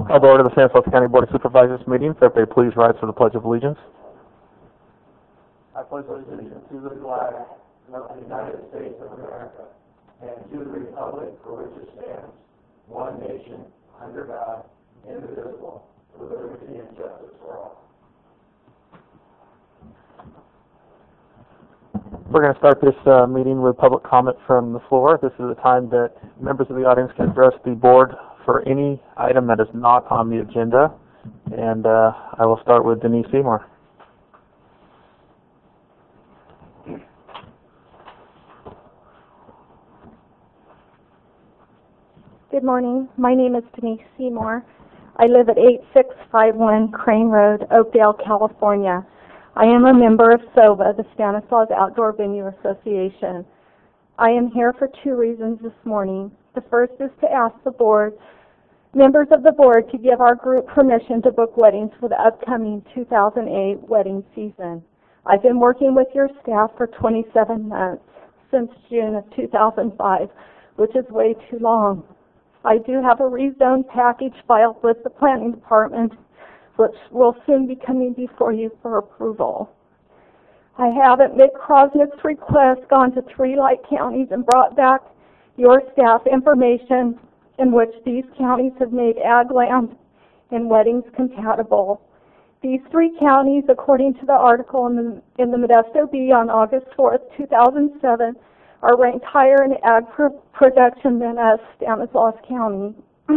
Call to order the Stanislaus County Board of Supervisors meeting. If everybody please rise for the Pledge of Allegiance. I pledge allegiance to the flag of the United States of America and to the republic for which it stands, one nation, under God, indivisible, with liberty and justice for all. We're going to start this meeting with public comment from the floor. This is the time that members of the audience can address the board for any item that is not on the agenda. And I will start with Denise Seymour. Good morning. My name is Denise Seymour. I live at 8651 Crane Road, Oakdale, California. I am a member of SOVA, the Stanislaus Outdoor Venue Association. I am here for two reasons this morning. The first is to ask the board, members of the board, to give our group permission to book weddings for the upcoming 2008 wedding season. I've been working with your staff for 27 months, since June of 2005, which is way too long. I do have a rezone package filed with the planning department, which will soon be coming before you for approval. I have, at Mid-Crosnick's request, gone to 3 Light counties and brought back your staff information in which these counties have made ag land and weddings compatible. These 3 counties, according to the article in the Modesto Bee on August 4th, 2007, are ranked higher in ag production than us, Stanislaus County.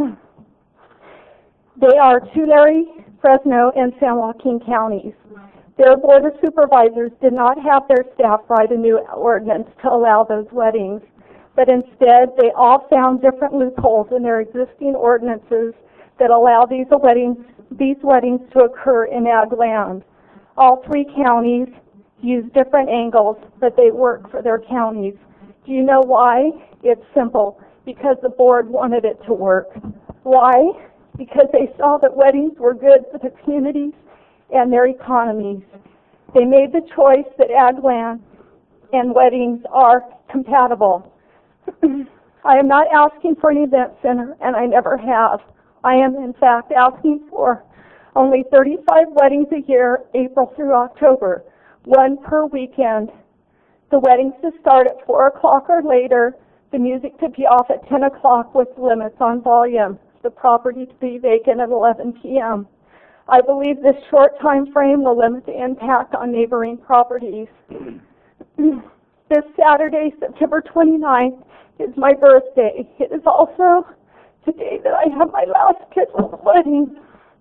They are Tulare, Fresno, and San Joaquin counties. Their Board of Supervisors did not have their staff write a new ordinance to allow those weddings, but instead they all found different loopholes in their existing ordinances that allow these weddings to occur in ag land. All 3 counties use different angles, but they work for their counties. Do you know why? It's simple. Because the board wanted it to work. Why? Because they saw that weddings were good for the communities and their economies. They made the choice that ag land and weddings are compatible. I am not asking for an event center, and I never have. I am, in fact, asking for only 35 weddings a year, April through October, 1 per weekend. The weddings to start at 4 o'clock or later, the music to be off at 10 o'clock with limits on volume, the property to be vacant at 11 p.m. I believe this short time frame will limit the impact on neighboring properties. This Saturday, September 29th, is my birthday. It is also today that I have my last scheduled wedding.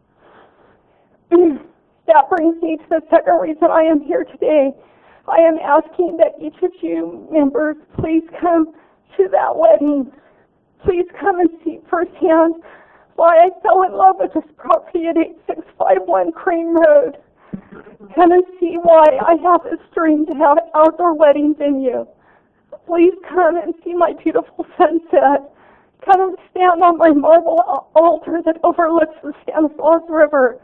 That brings me to the second reason I am here today. I am asking that each of you members please come to that wedding. Please come and see firsthand why I fell in love with this property at 8651 Crane Road. Come and see why I have this dream to have an outdoor wedding venue. Please come and see my beautiful sunset. Come and stand on my marble altar that overlooks the Stanislaus River.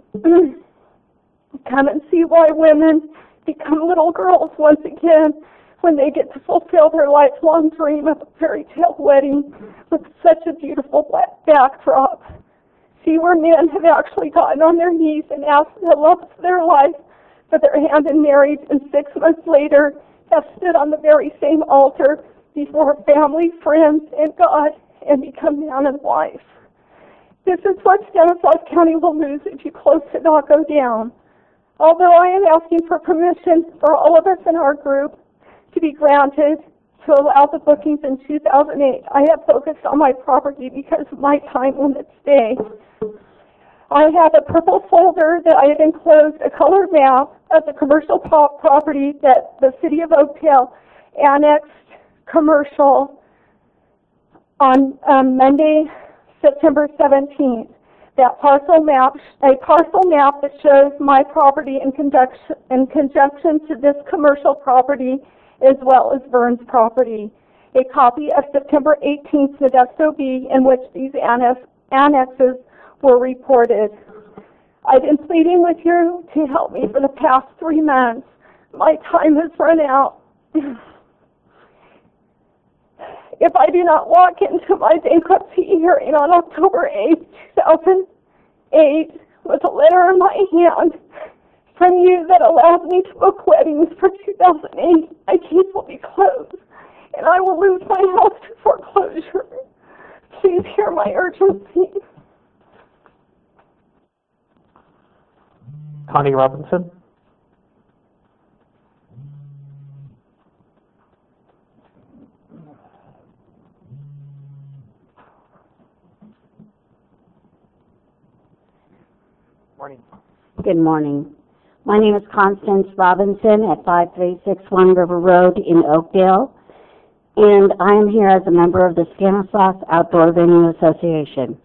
Come and see why women become little girls once again when they get to fulfill their lifelong dream of a fairy tale wedding with such a beautiful backdrop. See where men have actually gotten on their knees and asked the love of their life for their hand in marriage, and 6 months later have stood on the very same altar before family, friends, and God and become man and wife. This is what Stanislaus County will lose if you close to not go down. Although I am asking for permission for all of us in our group to be granted to allow the bookings in 2008, I have focused on my property because of my time limit stay. I have a purple folder that I have enclosed a colored map of the commercial property that the City of Oakdale annexed commercial on Monday, September 17th. That parcel map, a parcel map that shows my property in conjunction to this commercial property as well as Vern's property. A copy of September 18th Modesto Bee in which these annexes were reported. I've been pleading with you to help me for the past 3 months. My time has run out. If I do not walk into my bankruptcy hearing on October 8th, 2008 was a letter in my hand from you that allowed me to book weddings for 2008. My case will be closed, and I will lose my house to foreclosure. Please hear my urgency. Connie Robinson? Morning. Good morning. My name is Constance Robinson at 5361 River Road in Oakdale, and I am here as a member of the Stanislaus Outdoor Venue Association.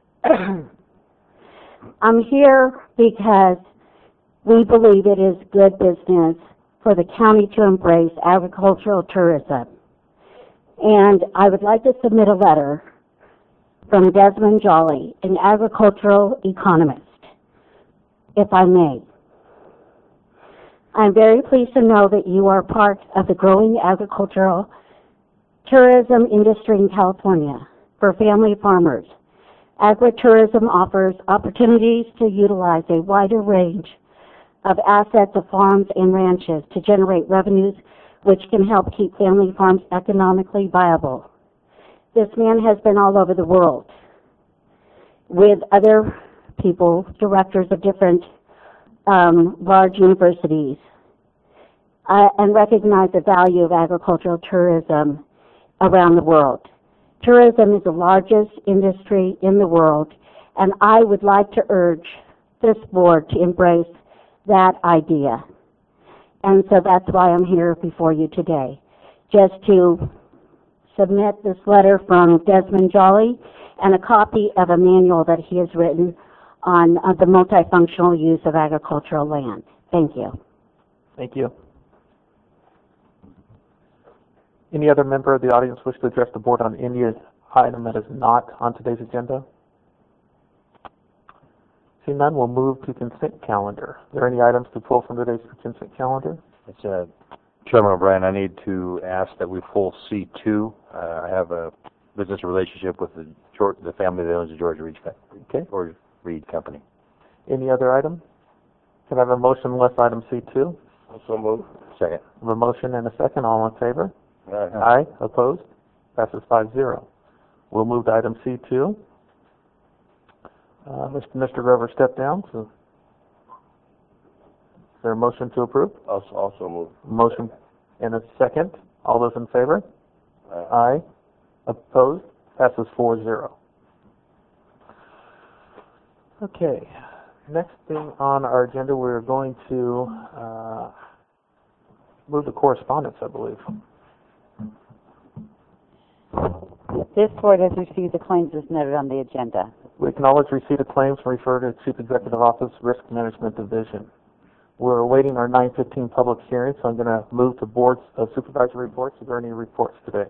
I'm here because we believe it is good business for the county to embrace agricultural tourism. And I would like to submit a letter from Desmond Jolly, an agricultural economist, if I may. I'm very pleased to know that you are part of the growing agricultural tourism industry in California for family farmers. Agritourism offers opportunities to utilize a wider range of assets of farms and ranches to generate revenues which can help keep family farms economically viable. This man has been all over the world with other people, directors of different large universities, and recognize the value of agricultural tourism around the world. Tourism is the largest industry in the world, and I would like to urge this board to embrace that idea. And so that's why I'm here before you today, just to submit this letter from Desmond Jolly and a copy of a manual that he has written on the multifunctional use of agricultural land. Thank you. Thank you. Any other member of the audience wish to address the board on any item that is not on today's agenda? Seeing none, we'll move to consent calendar. Are there any items to pull from today's consent calendar? It's Chairman O'Brien, I need to ask that we pull C2. I have a business relationship with the family that owns the George Reed George Reed Company. Any other item? Can I have a motion unless item C2? So moved. Second. I have a motion and a second. All in favor? Aye. Aye. Opposed? Passes 5-0. We'll move to item C2. Mr. Grover stepped down. So is there a motion to approve? Also moved. Motion and a second. All those in favor? Aye. Aye. Opposed? Passes 4-0. Okay. Next thing on our agenda, we're going to move to correspondence, I believe. This board has received the claims as noted on the agenda. We acknowledge receipt of claims and refer to Chief Executive Office Risk Management Division. We're awaiting our 9:15 public hearing, so I'm going to move to boards of supervisory reports. Are there any reports today?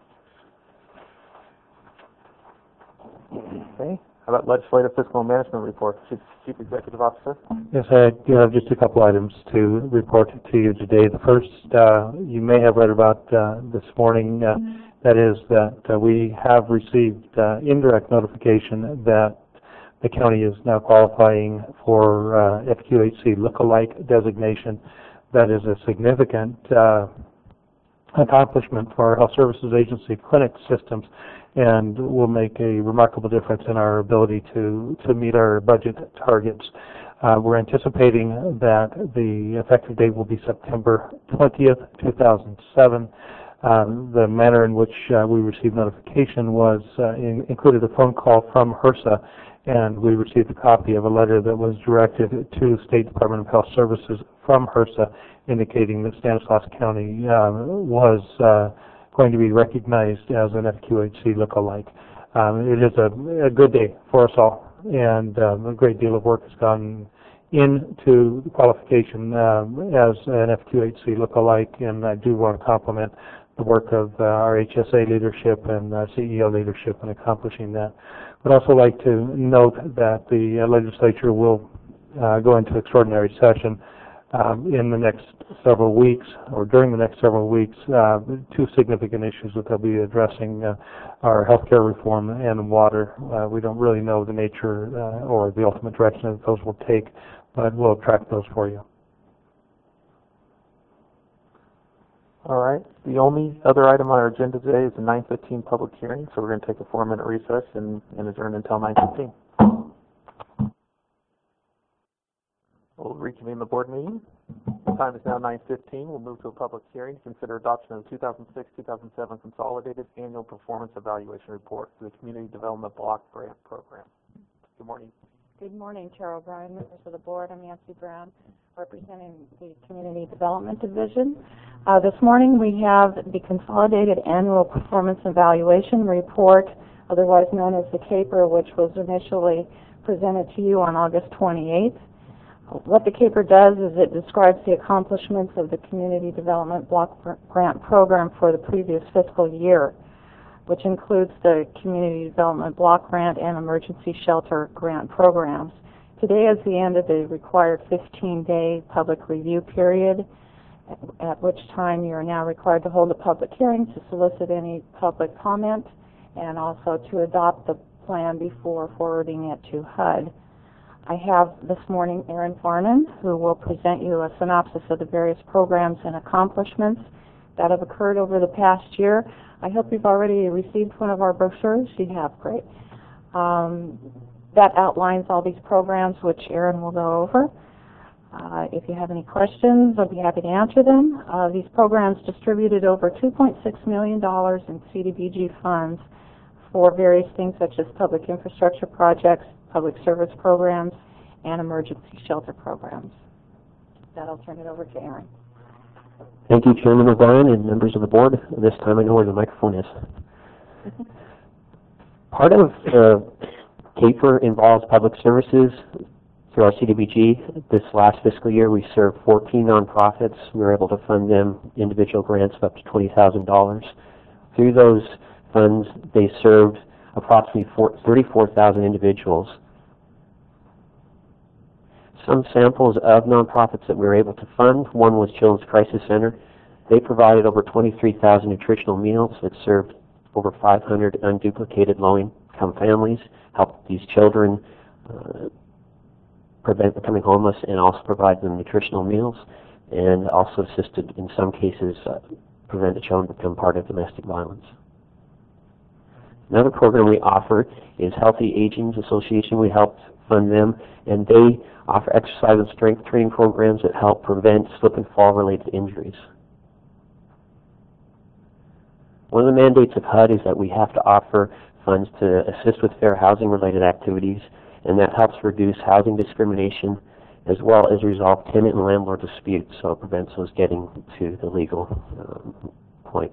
Okay. How about legislative fiscal management report? Chief Executive Officer? Yes, I do have just a couple items to report to you today. The first, you may have read about this morning, that is that we have received indirect notification that the county is now qualifying for FQHC lookalike designation. That is a significant accomplishment for our Health Services Agency clinic systems, and will make a remarkable difference in our ability to meet our budget targets. We're anticipating that the effective date will be September 20th, 2007. The manner in which we received notification was included a phone call from HRSA, and we received a copy of a letter that was directed to State Department of Health Services from HRSA, indicating that Stanislaus County was going to be recognized as an FQHC lookalike. It is a good day for us all, and a great deal of work has gone into the qualification as an FQHC lookalike, and I do want to compliment the work of our HSA leadership and CEO leadership in accomplishing that. I'd also like to note that the legislature will go into extraordinary session in the next several weeks, or during the next several weeks, two significant issues that they'll be addressing are healthcare reform and water. We don't really know the nature or the ultimate direction that those will take, but we'll track those for you. All right. The only other item on our agenda today is the 9:15 public hearing, so we're going to take a 4-minute recess and adjourn until 9:15. We'll reconvene the board meeting. The time is now 9:15. We'll move to a public hearing to consider adoption of the 2006-2007 Consolidated Annual Performance Evaluation Report for the Community Development Block Grant Program. Good morning. Good morning, Chair O'Brien, members of the board. I'm Nancy Brown, representing the Community Development Division. This morning we have the Consolidated Annual Performance Evaluation Report, otherwise known as the CAPER, which was initially presented to you on August 28th. What the CAPER does is it describes the accomplishments of the Community Development Block Grant Program for the previous fiscal year, which includes the Community Development Block Grant and Emergency Shelter Grant programs. Today is the end of the required 15-day public review period, at which time you are now required to hold a public hearing to solicit any public comment and also to adopt the plan before forwarding it to HUD. I have this morning Erin Farnan, who will present you a synopsis of the various programs and accomplishments that have occurred over the past year. I hope you've already received one of our brochures. You have, great. That outlines all these programs, which Erin will go over. If you have any questions, I'll be happy to answer them. These programs distributed over $2.6 million in CDBG funds for various things such as public infrastructure projects, public service programs, and emergency shelter programs. With that, I'll turn it over to Erin. Thank you, Chairman O'Brien and members of the board. This time I know where the microphone is. Part of CAPER involves public services through our CDBG. This last fiscal year we served 14 nonprofits. We were able to fund them individual grants of up to $20,000. Through those funds they served approximately 34,000 individuals. Some samples of nonprofits that we were able to fund. One was Children's Crisis Center. They provided over 23,000 nutritional meals that served over 500 unduplicated low-income families, helped these children prevent becoming homeless and also provide them nutritional meals, and also assisted in some cases prevent the children become part of domestic violence. Another program we offer is Healthy Aging Association. We helped fund them, and they offer exercise and strength training programs that help prevent slip and fall related injuries. One of the mandates of HUD is that we have to offer funds to assist with fair housing related activities, and that helps reduce housing discrimination as well as resolve tenant and landlord disputes, so it prevents those getting to the legal point.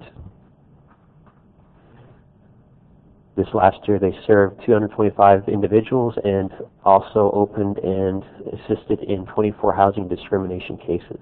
This last year they served 225 individuals and also opened and assisted in 24 housing discrimination cases.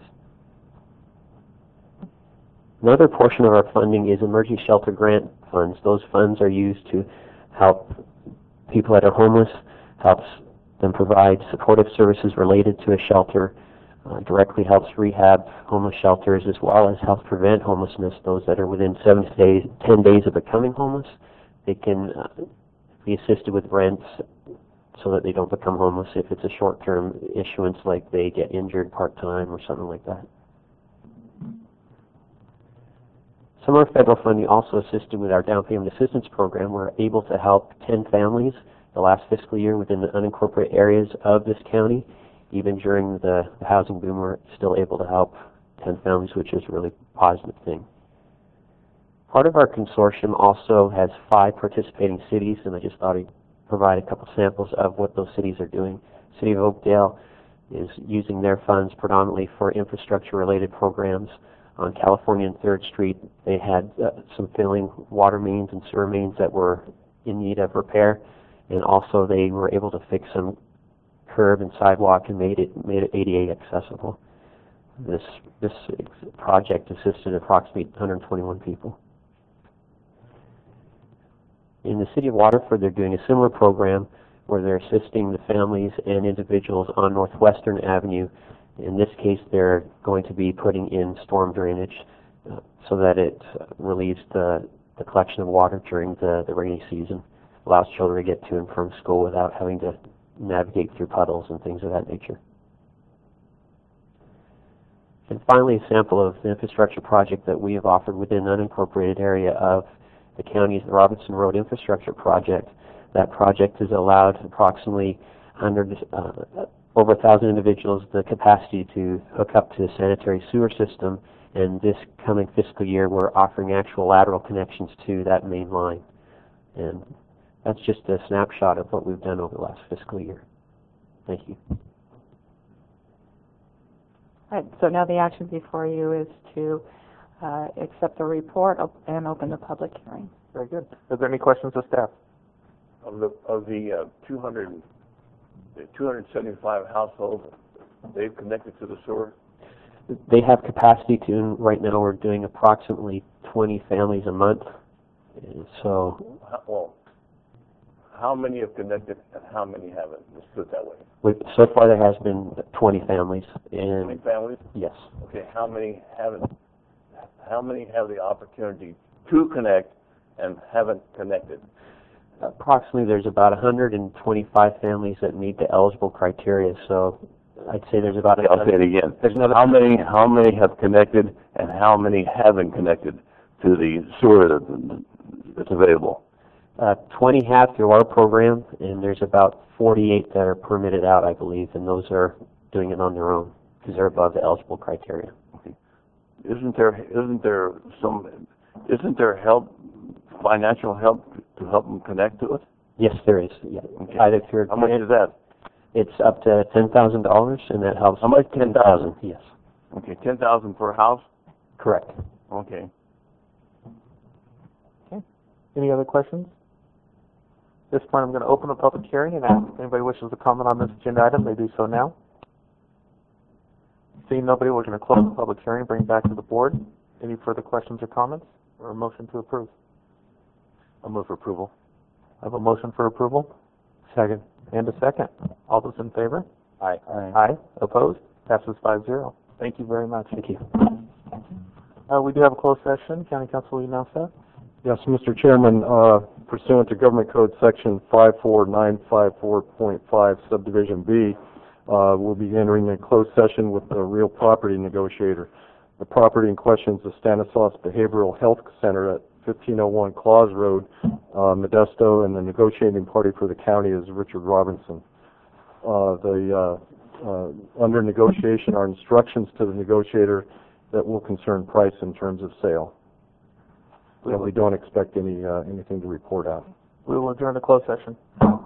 Another portion of our funding is emergency shelter grant funds. Those funds are used to help people that are homeless, helps them provide supportive services related to a shelter, directly helps rehab homeless shelters, as well as helps prevent homelessness. Those that are within 10 days of becoming homeless, they can be assisted with rents so that they don't become homeless if it's a short-term issuance, like they get injured part-time or something like that. Some of our federal funding also assisted with our down payment assistance program. We're able to help 10 families the last fiscal year within the unincorporated areas of this county. Even during the housing boom, we're still able to help 10 families, which is a really positive thing. Part of our consortium also has 5 participating cities, and I just thought I'd provide a couple samples of what those cities are doing. City of Oakdale is using their funds predominantly for infrastructure-related programs. On California and 3rd Street, they had some filling water mains and sewer mains that were in need of repair, and also they were able to fix some curb and sidewalk and made it ADA accessible. This project assisted approximately 121 people. In the city of Waterford, they're doing a similar program where they're assisting the families and individuals on Northwestern Avenue In this case, they're going to be putting in storm drainage so that it relieves the collection of water during the rainy season, allows children to get to and from school without having to navigate through puddles and things of that nature. And finally, a sample of the infrastructure project that we have offered within the unincorporated area of the county's Robinson Road Infrastructure Project. That project has allowed approximately over 1,000 individuals the capacity to hook up to a sanitary sewer system, and this coming fiscal year we're offering actual lateral connections to that main line. And that's just a snapshot of what we've done over the last fiscal year. Thank you. All right, so now the action before you is to accept the report and open the public hearing. Very good. Are there any questions of staff? Of the 275 households, they've connected to the sewer? They have capacity to, and right now we're doing approximately 20 families a month. And so, Well, how many have connected and how many haven't? Let's put it that way. so far there has been 20 families. And 20 families? yes. Okay, how many haven't? How many have the opportunity to connect and haven't connected? Approximately there's about 125 families that meet the eligible criteria, so I'd say there's about I'll say it again. There's another How many have connected and how many haven't connected to the sewer that's available? 20 have through our program, and there's about 48 that are permitted out, I believe, and those are doing it on their own because they're above the eligible criteria. Okay. Isn't there help, financial help to help them connect to it? Yes, there is. Yeah. Okay. Either through How much is that? It's up to $10,000, and that helps. How much? 10,000. Yes. Okay, 10,000 per house? Correct. Okay. Any other questions? At this point, I'm going to open the public hearing and ask if anybody wishes to comment on this agenda item. They do so now. Seeing nobody, we're going to close the public hearing, bring it back to the board. Any further questions or comments, or a motion to approve? I'll move for approval. I have a motion for approval. Second. And a second. All those in favor? Aye. Aye. Opposed? Passes 5-0. Thank you very much. Thank you. We do have a closed session. County Council, will you announce that? Yes, Mr. Chairman, pursuant to Government Code Section 54954.5, Subdivision B, we'll be entering a closed session with the real property negotiator. The property in question is the Stanislaus Behavioral Health Center at 1501 Claus Road, Modesto, and the negotiating party for the county is Richard Robinson. Under negotiation are instructions to the negotiator that will concern price in terms of sale. And we don't expect anything to report out. We will adjourn the closed session.